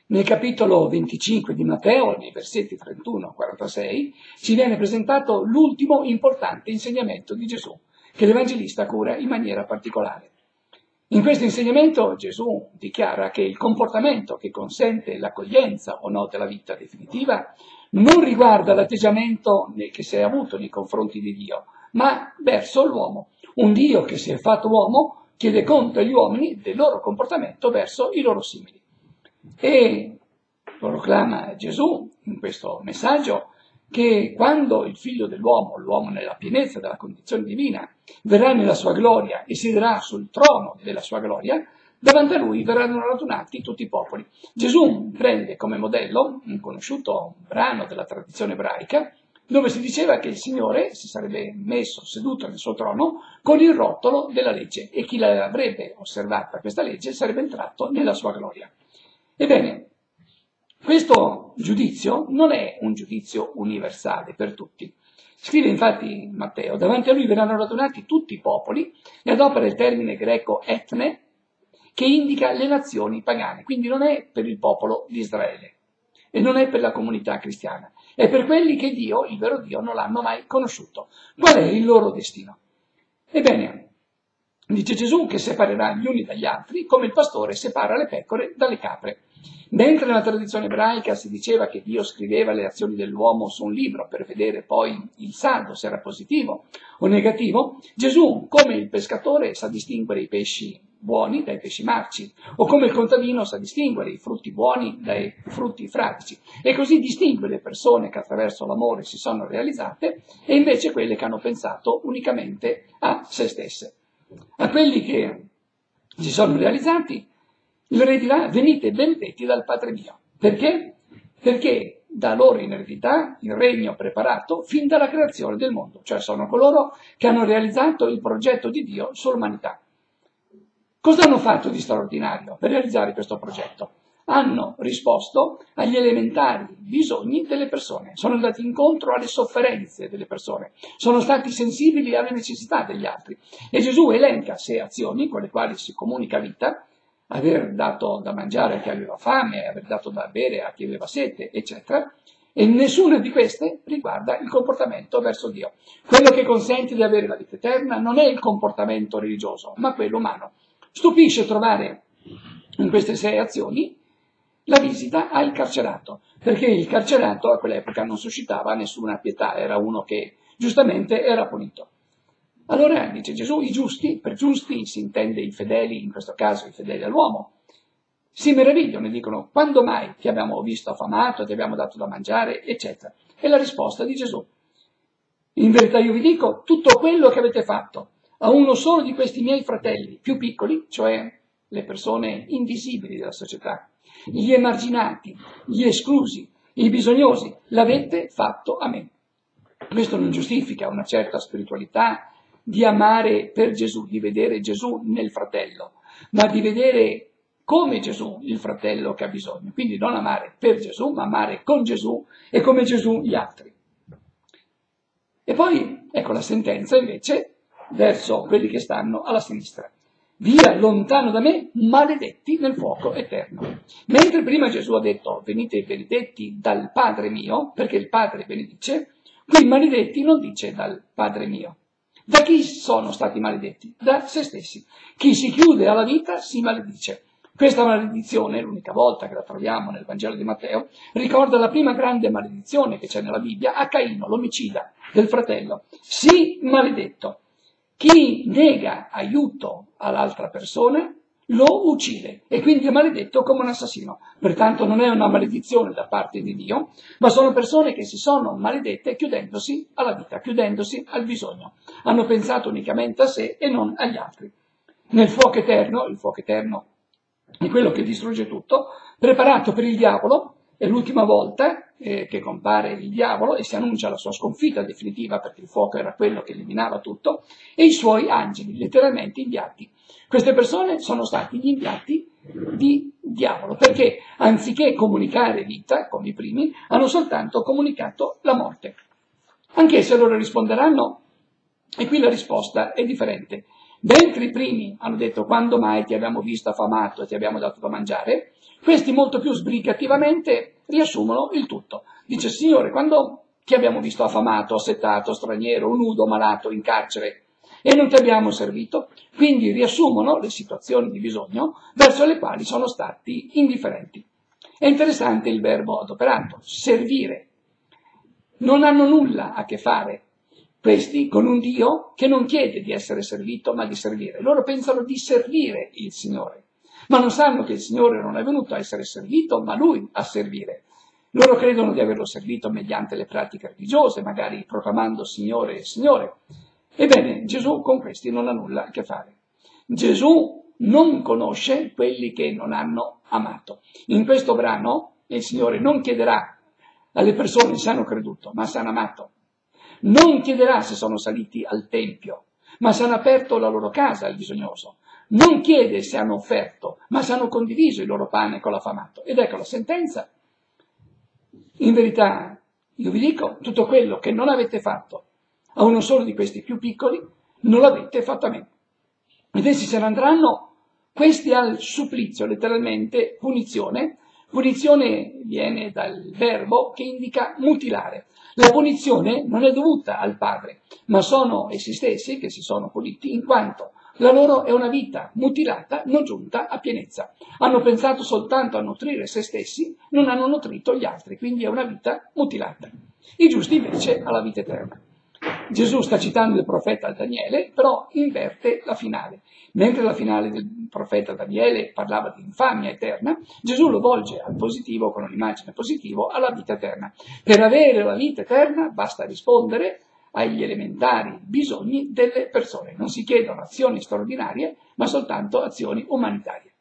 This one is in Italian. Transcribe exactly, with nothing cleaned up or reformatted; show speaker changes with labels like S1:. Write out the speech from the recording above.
S1: Nel capitolo venticinque di Matteo, nei versetti trentuno a quarantasei, ci viene presentato l'ultimo importante insegnamento di Gesù, che l'Evangelista cura in maniera particolare. In questo insegnamento Gesù dichiara che il comportamento che consente l'accoglienza o no della vita definitiva non riguarda l'atteggiamento che si è avuto nei confronti di Dio, ma verso l'uomo. Un Dio che si è fatto uomo chiede conto agli uomini del loro comportamento verso i loro simili. E proclama Gesù in questo messaggio che quando il figlio dell'uomo, l'uomo nella pienezza della condizione divina, verrà nella sua gloria e siederà sul trono della sua gloria, davanti a lui verranno radunati tutti i popoli. Gesù prende come modello un conosciuto brano della tradizione ebraica, dove si diceva che il Signore si sarebbe messo seduto nel suo trono con il rotolo della legge e chi l'avrebbe osservata questa legge sarebbe entrato nella sua gloria. Ebbene, questo giudizio non è un giudizio universale per tutti. Scrive infatti Matteo, davanti a lui verranno radunati tutti i popoli e adopera il termine greco etne che indica le nazioni pagane, quindi non è per il popolo di Israele e non è per la comunità cristiana, è per quelli che Dio, il vero Dio, non l'hanno mai conosciuto. Qual è il loro destino? Ebbene, dice Gesù che separerà gli uni dagli altri come il pastore separa le pecore dalle capre. Mentre nella tradizione ebraica si diceva che Dio scriveva le azioni dell'uomo su un libro per vedere poi il saldo, se era positivo o negativo, Gesù, come il pescatore, sa distinguere i pesci buoni dai pesci marci, o come il contadino sa distinguere i frutti buoni dai frutti fradici, e così distingue le persone che attraverso l'amore si sono realizzate e invece quelle che hanno pensato unicamente a se stesse. A quelli che si sono realizzati le dirà: venite benedetti dal Padre mio. Perché? Perché da loro in eredità il regno preparato fin dalla creazione del mondo, cioè sono coloro che hanno realizzato il progetto di Dio sull'umanità. Cosa hanno fatto di straordinario per realizzare questo progetto? Hanno risposto agli elementari bisogni delle persone, sono andati incontro alle sofferenze delle persone, sono stati sensibili alle necessità degli altri. E Gesù elenca sei azioni con le quali si comunica vita: aver dato da mangiare a chi aveva fame, aver dato da bere a chi aveva sete, eccetera. E nessuna di queste riguarda il comportamento verso Dio. Quello che consente di avere la vita eterna non è il comportamento religioso, ma quello umano. Stupisce trovare in queste sei azioni la visita al carcerato, perché il carcerato a quell'epoca non suscitava nessuna pietà, era uno che giustamente era punito. Allora, dice Gesù, i giusti, per giusti si intende i fedeli, in questo caso i fedeli all'uomo, si meravigliano e dicono: quando mai ti abbiamo visto affamato, ti abbiamo dato da mangiare, eccetera. E la risposta di Gesù: in verità io vi dico, tutto quello che avete fatto a uno solo di questi miei fratelli più piccoli, cioè le persone invisibili della società, gli emarginati, gli esclusi, i bisognosi, l'avete fatto a me. Questo non giustifica una certa spiritualità di amare per Gesù, di vedere Gesù nel fratello, ma di vedere come Gesù il fratello che ha bisogno. Quindi non amare per Gesù, ma amare con Gesù e come Gesù gli altri. E poi, ecco la sentenza invece verso quelli che stanno alla sinistra. Via, lontano da me, maledetti nel fuoco eterno. Mentre prima Gesù ha detto: venite benedetti dal Padre mio, perché il Padre benedice, qui maledetti non dice dal Padre mio. Da chi sono stati maledetti? Da se stessi. Chi si chiude alla vita si maledice. Questa maledizione, l'unica volta che la troviamo nel Vangelo di Matteo, ricorda la prima grande maledizione che c'è nella Bibbia a Caino, l'omicida del fratello. Sii maledetto. Chi nega aiuto all'altra persona lo uccide e quindi è maledetto come un assassino. Pertanto non è una maledizione da parte di Dio, ma sono persone che si sono maledette chiudendosi alla vita, chiudendosi al bisogno. Hanno pensato unicamente a sé e non agli altri. Nel fuoco eterno, il fuoco eterno è quello che distrugge tutto, preparato per il diavolo, è l'ultima volta eh, che compare il diavolo e si annuncia la sua sconfitta definitiva, perché il fuoco era quello che eliminava tutto, e i suoi angeli, letteralmente inviati. Queste persone sono stati gli inviati di diavolo, perché anziché comunicare vita, come i primi, hanno soltanto comunicato la morte. Anche se loro risponderanno, e qui la risposta è differente. Mentre i primi hanno detto: quando mai ti abbiamo visto affamato e ti abbiamo dato da mangiare, Questi molto più sbrigativamente riassumono il tutto. Dice: Signore, quando ti abbiamo visto affamato, assetato, straniero, nudo, malato, in carcere e non ti abbiamo servito? Quindi riassumono le situazioni di bisogno verso le quali sono stati indifferenti. È interessante il verbo adoperato, servire. Non hanno nulla a che fare questi con un Dio che non chiede di essere servito, ma di servire. Loro pensano di servire il Signore, ma non sanno che il Signore non è venuto a essere servito, ma Lui a servire. Loro credono di averlo servito mediante le pratiche religiose, magari proclamando Signore e Signore. Ebbene, Gesù con questi non ha nulla a che fare. Gesù non conosce quelli che non hanno amato. In questo brano il Signore non chiederà alle persone se hanno creduto, ma se hanno amato. Non chiederà se sono saliti al Tempio, ma se hanno aperto la loro casa al bisognoso. Non chiede se hanno offerto, ma se hanno condiviso il loro pane con l'affamato. Ed ecco la sentenza. In verità, io vi dico, tutto quello che non avete fatto a uno solo di questi più piccoli, non l'avete fatto a me. Ed essi se ne andranno, questi al supplizio, letteralmente punizione. Punizione viene dal verbo che indica mutilare. La punizione non è dovuta al padre, ma sono essi stessi che si sono puniti, in quanto la loro è una vita mutilata, non giunta a pienezza. Hanno pensato soltanto a nutrire se stessi, non hanno nutrito gli altri, quindi è una vita mutilata. I giusti invece alla vita eterna. Gesù sta citando il profeta Daniele, però inverte la finale. Mentre la finale del profeta Daniele parlava di infamia eterna, Gesù lo volge al positivo, con un'immagine positiva, alla vita eterna. Per avere la vita eterna basta rispondere agli elementari bisogni delle persone. Non si chiedono azioni straordinarie, ma soltanto azioni umanitarie.